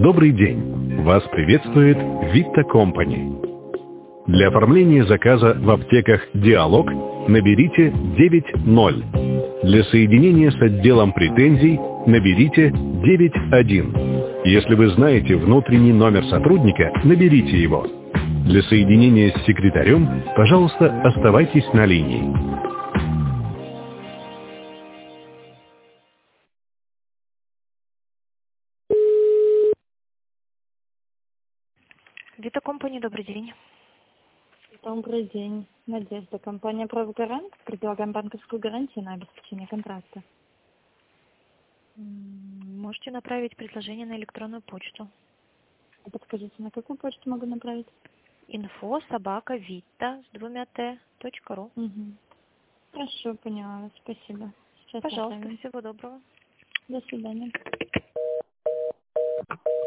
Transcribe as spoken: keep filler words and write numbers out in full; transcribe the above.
Добрый день! Вас приветствует Vita Company. Для оформления заказа в аптеках «Диалог» наберите девять ноль. Для соединения с отделом претензий наберите девять один. Если вы знаете внутренний номер сотрудника, наберите его. Для соединения с секретарем, пожалуйста, оставайтесь на линии. Vita Company, добрый день. Добрый день. Надежда. Компания «Правгарант». Предлагаем банковскую гарантию на обеспечение контракта. М, Можете направить предложение на электронную почту. А подскажите, на какую почту могу направить? Инфо собака Vita с двумя т точка ру. Угу. Хорошо, поняла. Спасибо. Сейчас Пожалуйста, направим. всего доброго. До свидания.